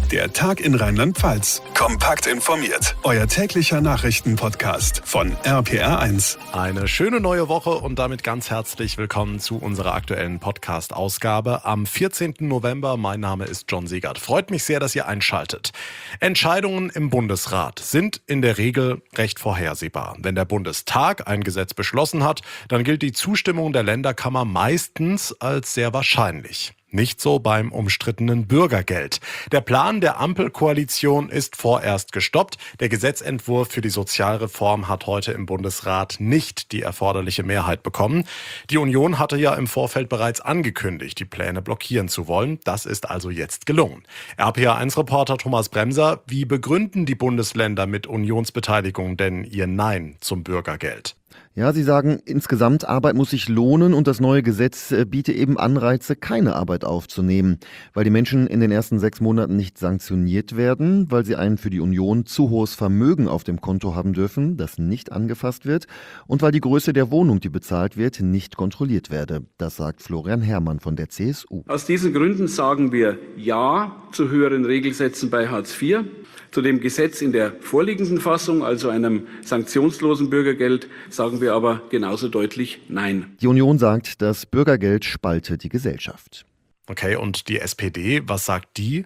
Der Tag in Rheinland-Pfalz. Kompakt informiert. Euer täglicher Nachrichtenpodcast von RPR1. Eine schöne neue Woche und damit ganz herzlich willkommen zu unserer aktuellen Podcast-Ausgabe am 14. November. Mein Name ist John Siegert. Freut mich sehr, dass ihr einschaltet. Entscheidungen im Bundesrat sind in der Regel recht vorhersehbar. Wenn der Bundestag ein Gesetz beschlossen hat, dann gilt die Zustimmung der Länderkammer meistens als sehr wahrscheinlich. Nicht so beim umstrittenen Bürgergeld. Der Plan der Ampelkoalition ist vorerst gestoppt. Der Gesetzentwurf für die Sozialreform hat heute im Bundesrat nicht die erforderliche Mehrheit bekommen. Die Union hatte ja im Vorfeld bereits angekündigt, die Pläne blockieren zu wollen. Das ist also jetzt gelungen. RPR1-Reporter Thomas Bremser, wie begründen die Bundesländer mit Unionsbeteiligung denn ihr Nein zum Bürgergeld? Ja, sie sagen, insgesamt Arbeit muss sich lohnen und das neue Gesetz biete eben Anreize, keine Arbeit aufzunehmen, weil die Menschen in den ersten 6 Monaten nicht sanktioniert werden, weil sie ein für die Union zu hohes Vermögen auf dem Konto haben dürfen, das nicht angefasst wird und weil die Größe der Wohnung, die bezahlt wird, nicht kontrolliert werde. Das sagt Florian Herrmann von der CSU. Aus diesen Gründen sagen wir Ja zu höheren Regelsätzen bei Hartz IV. Zu dem Gesetz in der vorliegenden Fassung, also einem sanktionslosen Bürgergeld, sagen wir aber genauso deutlich Nein. Die Union sagt, das Bürgergeld spalte die Gesellschaft. Okay, und die SPD, was sagt die?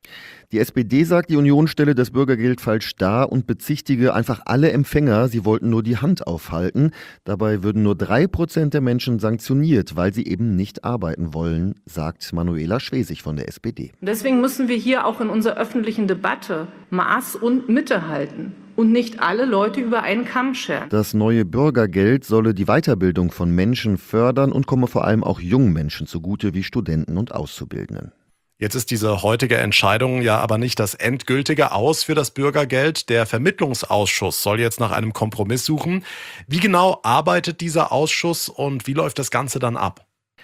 Die SPD sagt, die Union stelle das Bürgergeld falsch dar und bezichtige einfach alle Empfänger, sie wollten nur die Hand aufhalten. Dabei würden nur 3% der Menschen sanktioniert, weil sie eben nicht arbeiten wollen, sagt Manuela Schwesig von der SPD. Deswegen müssen wir hier auch in unserer öffentlichen Debatte Maß und Mitte halten und nicht alle Leute über einen Kamm scheren. Das neue Bürgergeld solle die Weiterbildung von Menschen fördern und komme vor allem auch jungen Menschen zugute wie Studenten und Auszubildenden. Jetzt ist diese heutige Entscheidung ja aber nicht das endgültige Aus für das Bürgergeld. Der Vermittlungsausschuss soll jetzt nach einem Kompromiss suchen. Wie genau arbeitet dieser Ausschuss und wie läuft das Ganze dann ab?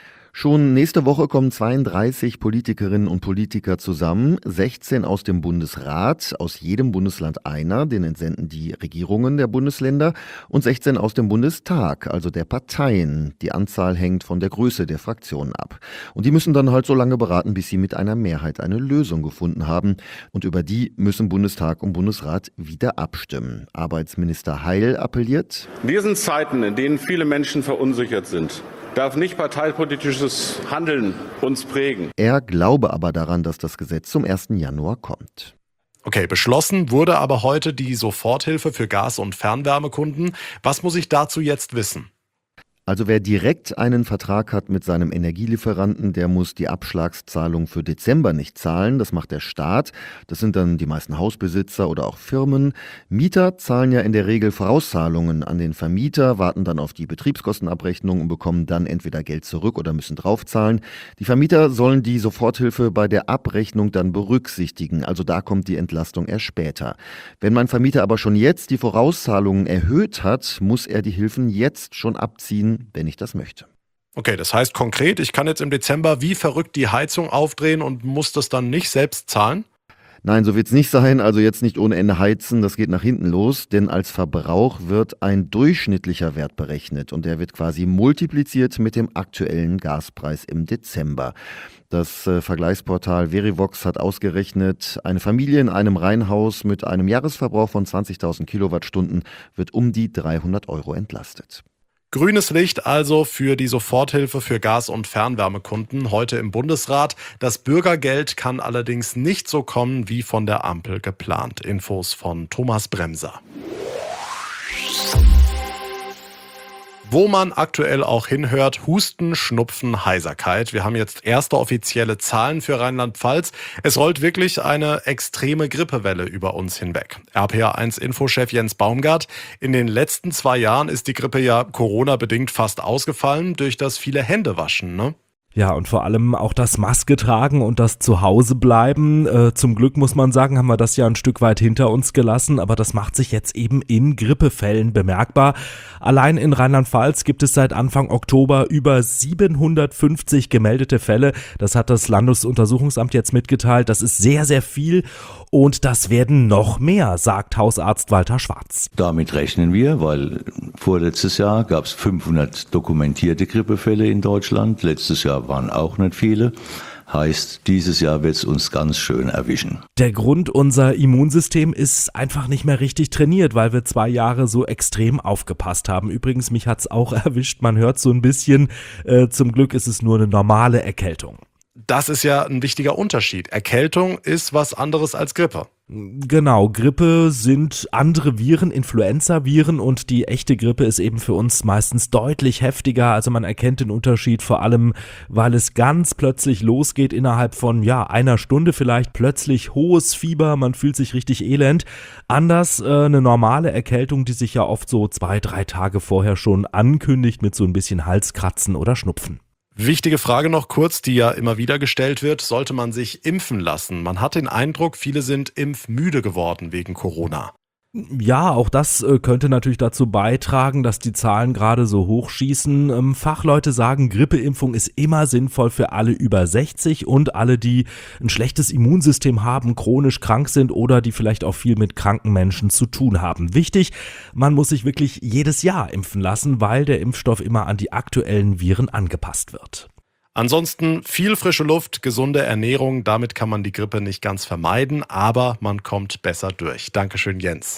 Schon nächste Woche kommen 32 Politikerinnen und Politiker zusammen, 16 aus dem Bundesrat, aus jedem Bundesland einer, den entsenden die Regierungen der Bundesländer, und 16 aus dem Bundestag, also der Parteien. Die Anzahl hängt von der Größe der Fraktionen ab. Und die müssen dann halt so lange beraten, bis sie mit einer Mehrheit eine Lösung gefunden haben. Und über die müssen Bundestag und Bundesrat wieder abstimmen. Arbeitsminister Heil appelliert: In diesen Zeiten, in denen viele Menschen verunsichert sind, darf nicht parteipolitisches Handeln uns prägen. Er glaube aber daran, dass das Gesetz zum 1. Januar kommt. Okay, beschlossen wurde aber heute die Soforthilfe für Gas- und Fernwärmekunden. Was muss ich dazu jetzt wissen? Also wer direkt einen Vertrag hat mit seinem Energielieferanten, der muss die Abschlagszahlung für Dezember nicht zahlen. Das macht der Staat. Das sind dann die meisten Hausbesitzer oder auch Firmen. Mieter zahlen ja in der Regel Vorauszahlungen an den Vermieter, warten dann auf die Betriebskostenabrechnung und bekommen dann entweder Geld zurück oder müssen draufzahlen. Die Vermieter sollen die Soforthilfe bei der Abrechnung dann berücksichtigen. Also da kommt die Entlastung erst später. Wenn mein Vermieter aber schon jetzt die Vorauszahlungen erhöht hat, muss er die Hilfen jetzt schon abziehen, wenn ich das möchte. Okay, das heißt konkret, ich kann jetzt im Dezember wie verrückt die Heizung aufdrehen und muss das dann nicht selbst zahlen? Nein, so wird es nicht sein, also jetzt nicht ohne Ende heizen, das geht nach hinten los, denn als Verbrauch wird ein durchschnittlicher Wert berechnet und der wird quasi multipliziert mit dem aktuellen Gaspreis im Dezember. Das Vergleichsportal Verivox hat ausgerechnet, eine Familie in einem Reihenhaus mit einem Jahresverbrauch von 20.000 Kilowattstunden wird um die 300 € entlastet. Grünes Licht also für die Soforthilfe für Gas- und Fernwärmekunden heute im Bundesrat. Das Bürgergeld kann allerdings nicht so kommen wie von der Ampel geplant. Infos von Thomas Bremser. Wo man aktuell auch hinhört, Husten, Schnupfen, Heiserkeit. Wir haben jetzt erste offizielle Zahlen für Rheinland-Pfalz. Es rollt wirklich eine extreme Grippewelle über uns hinweg. RPR1-Infochef Jens Baumgart: In den letzten 2 Jahren ist die Grippe ja Corona-bedingt fast ausgefallen durch das viele Händewaschen, ne? Ja, und vor allem auch das Maske tragen und das Zuhausebleiben. Zum Glück muss man sagen, haben wir das ja ein Stück weit hinter uns gelassen, aber das macht sich jetzt eben in Grippefällen bemerkbar. Allein in Rheinland-Pfalz gibt es seit Anfang Oktober über 750 gemeldete Fälle. Das hat das Landesuntersuchungsamt jetzt mitgeteilt. Das ist sehr, sehr viel und das werden noch mehr, sagt Hausarzt Walter Schwarz. Damit rechnen wir, weil vorletztes Jahr gab es 500 dokumentierte Grippefälle in Deutschland. Letztes Jahr waren auch nicht viele. Heißt, dieses Jahr wird es uns ganz schön erwischen. Der Grund, unser Immunsystem ist einfach nicht mehr richtig trainiert, weil wir 2 Jahre so extrem aufgepasst haben. Übrigens, mich hat's auch erwischt, man hört so ein bisschen, zum Glück ist es nur eine normale Erkältung. Das ist ja ein wichtiger Unterschied. Erkältung ist was anderes als Grippe. Genau, Grippe sind andere Viren, Influenza-Viren, und die echte Grippe ist eben für uns meistens deutlich heftiger. Also man erkennt den Unterschied vor allem, weil es ganz plötzlich losgeht, innerhalb von einer Stunde vielleicht plötzlich hohes Fieber, man fühlt sich richtig elend. Anders eine normale Erkältung, die sich ja oft so 2-3 Tage vorher schon ankündigt mit so ein bisschen Halskratzen oder Schnupfen. Wichtige Frage noch kurz, die ja immer wieder gestellt wird. Sollte man sich impfen lassen? Man hat den Eindruck, viele sind impfmüde geworden wegen Corona. Ja, auch das könnte natürlich dazu beitragen, dass die Zahlen gerade so hochschießen. Fachleute sagen, Grippeimpfung ist immer sinnvoll für alle über 60 und alle, die ein schlechtes Immunsystem haben, chronisch krank sind oder die vielleicht auch viel mit kranken Menschen zu tun haben. Wichtig, man muss sich wirklich jedes Jahr impfen lassen, weil der Impfstoff immer an die aktuellen Viren angepasst wird. Ansonsten viel frische Luft, gesunde Ernährung, damit kann man die Grippe nicht ganz vermeiden, aber man kommt besser durch. Dankeschön, Jens.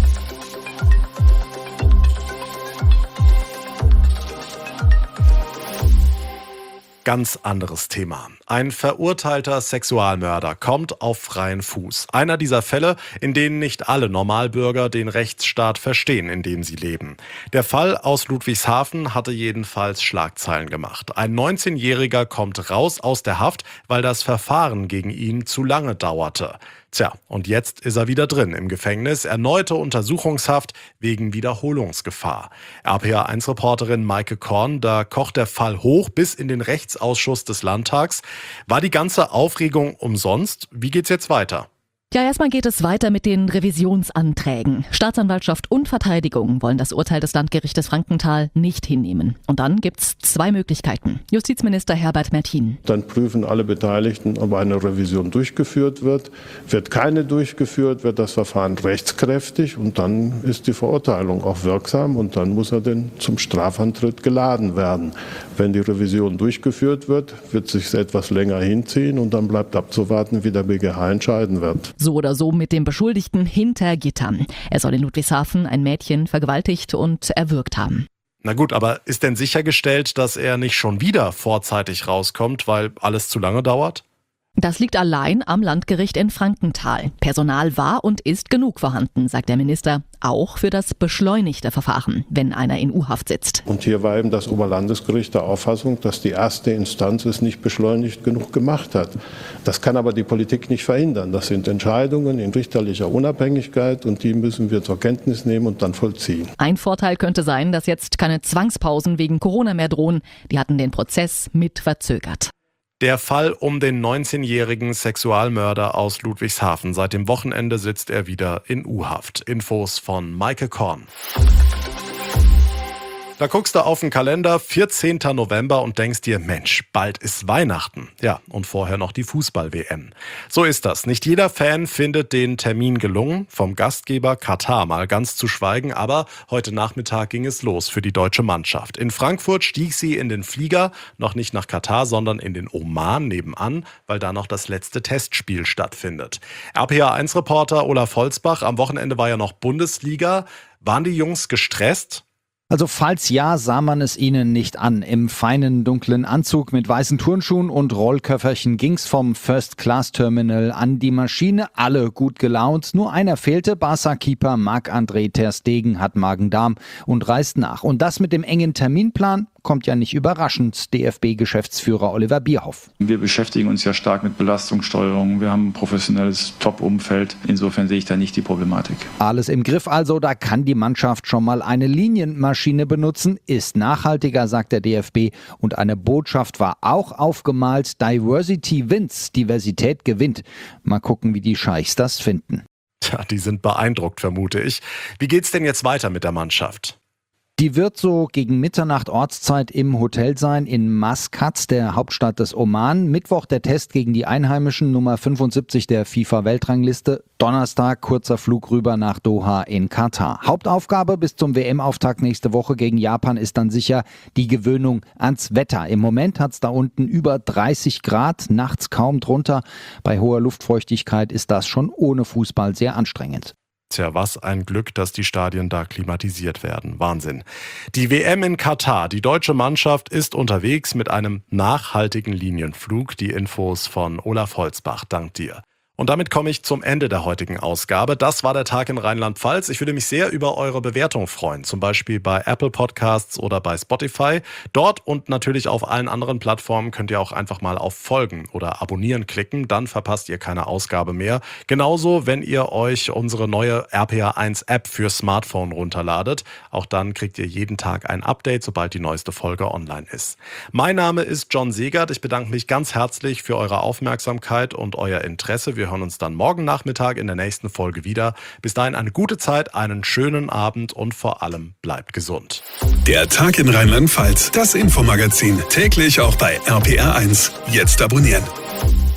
Ganz anderes Thema. Ein verurteilter Sexualmörder kommt auf freien Fuß. Einer dieser Fälle, in denen nicht alle Normalbürger den Rechtsstaat verstehen, in dem sie leben. Der Fall aus Ludwigshafen hatte jedenfalls Schlagzeilen gemacht. Ein 19-Jähriger kommt raus aus der Haft, weil das Verfahren gegen ihn zu lange dauerte. Tja, und jetzt ist er wieder drin im Gefängnis. Erneute Untersuchungshaft wegen Wiederholungsgefahr. RPA1-Reporterin Maike Korn, da kocht der Fall hoch bis in den Rechtsausschuss des Landtags. War die ganze Aufregung umsonst? Wie geht's jetzt weiter? Ja, erstmal geht es weiter mit den Revisionsanträgen. Staatsanwaltschaft und Verteidigung wollen das Urteil des Landgerichtes Frankenthal nicht hinnehmen. Und dann gibt's 2 Möglichkeiten. Justizminister Herbert Mertin. Dann prüfen alle Beteiligten, ob eine Revision durchgeführt wird. Wird keine durchgeführt, wird das Verfahren rechtskräftig und dann ist die Verurteilung auch wirksam und dann muss er denn zum Strafantritt geladen werden. Wenn die Revision durchgeführt wird, wird es sich etwas länger hinziehen und dann bleibt abzuwarten, wie der BGH entscheiden wird. So oder so mit dem Beschuldigten hinter Gittern. Er soll in Ludwigshafen ein Mädchen vergewaltigt und erwürgt haben. Na gut, aber ist denn sichergestellt, dass er nicht schon wieder vorzeitig rauskommt, weil alles zu lange dauert? Das liegt allein am Landgericht in Frankenthal. Personal war und ist genug vorhanden, sagt der Minister, auch für das beschleunigte Verfahren, wenn einer in U-Haft sitzt. Und hier war eben das Oberlandesgericht der Auffassung, dass die erste Instanz es nicht beschleunigt genug gemacht hat. Das kann aber die Politik nicht verhindern. Das sind Entscheidungen in richterlicher Unabhängigkeit und die müssen wir zur Kenntnis nehmen und dann vollziehen. Ein Vorteil könnte sein, dass jetzt keine Zwangspausen wegen Corona mehr drohen. Die hatten den Prozess mit verzögert. Der Fall um den 19-jährigen Sexualmörder aus Ludwigshafen. Seit dem Wochenende sitzt er wieder in U-Haft. Infos von Maike Korn. Da guckst du auf den Kalender, 14. November und denkst dir, Mensch, bald ist Weihnachten. Ja, und vorher noch die Fußball-WM. So ist das. Nicht jeder Fan findet den Termin gelungen, vom Gastgeber Katar mal ganz zu schweigen. Aber heute Nachmittag ging es los für die deutsche Mannschaft. In Frankfurt stieg sie in den Flieger, noch nicht nach Katar, sondern in den Oman nebenan, weil da noch das letzte Testspiel stattfindet. RPA1-Reporter Olaf Holzbach, am Wochenende war ja noch Bundesliga. Waren die Jungs gestresst? Also falls ja, sah man es ihnen nicht an. Im feinen dunklen Anzug mit weißen Turnschuhen und Rollköfferchen ging's vom First-Class-Terminal an die Maschine. Alle gut gelaunt. Nur einer fehlte. Barca-Keeper Marc-André ter Stegen hat Magen-Darm und reist nach. Und das mit dem engen Terminplan kommt ja nicht überraschend, DFB-Geschäftsführer Oliver Bierhoff. Wir beschäftigen uns ja stark mit Belastungssteuerung. Wir haben ein professionelles Top-Umfeld. Insofern sehe ich da nicht die Problematik. Alles im Griff also, da kann die Mannschaft schon mal eine Linienmaschine benutzen. Ist nachhaltiger, sagt der DFB. Und eine Botschaft war auch aufgemalt. Diversity wins, Diversität gewinnt. Mal gucken, wie die Scheichs das finden. Tja, die sind beeindruckt, vermute ich. Wie geht's denn jetzt weiter mit der Mannschaft? Die wird so gegen Mitternacht Ortszeit im Hotel sein in Maskat, der Hauptstadt des Oman. Mittwoch der Test gegen die Einheimischen, Nummer 75 der FIFA-Weltrangliste. Donnerstag kurzer Flug rüber nach Doha in Katar. Hauptaufgabe bis zum WM-Auftakt nächste Woche gegen Japan ist dann sicher die Gewöhnung ans Wetter. Im Moment hat es da unten über 30 Grad, nachts kaum drunter. Bei hoher Luftfeuchtigkeit ist das schon ohne Fußball sehr anstrengend. Tja, was ein Glück, dass die Stadien da klimatisiert werden. Wahnsinn. Die WM in Katar. Die deutsche Mannschaft ist unterwegs mit einem nachhaltigen Linienflug. Die Infos von Olaf Holzbach. Dank dir. Und damit komme ich zum Ende der heutigen Ausgabe. Das war der Tag in Rheinland-Pfalz. Ich würde mich sehr über eure Bewertung freuen. Zum Beispiel bei Apple Podcasts oder bei Spotify. Dort und natürlich auf allen anderen Plattformen könnt ihr auch einfach mal auf Folgen oder Abonnieren klicken. Dann verpasst ihr keine Ausgabe mehr. Genauso, wenn ihr euch unsere neue RPA1 App für Smartphone runterladet. Auch dann kriegt ihr jeden Tag ein Update, sobald die neueste Folge online ist. Mein Name ist John Segert. Ich bedanke mich ganz herzlich für eure Aufmerksamkeit und euer Interesse. Wir hören uns dann morgen Nachmittag in der nächsten Folge wieder. Bis dahin eine gute Zeit, einen schönen Abend und vor allem bleibt gesund. Der Tag in Rheinland-Pfalz, das Infomagazin, täglich auch bei RPR1. Jetzt abonnieren.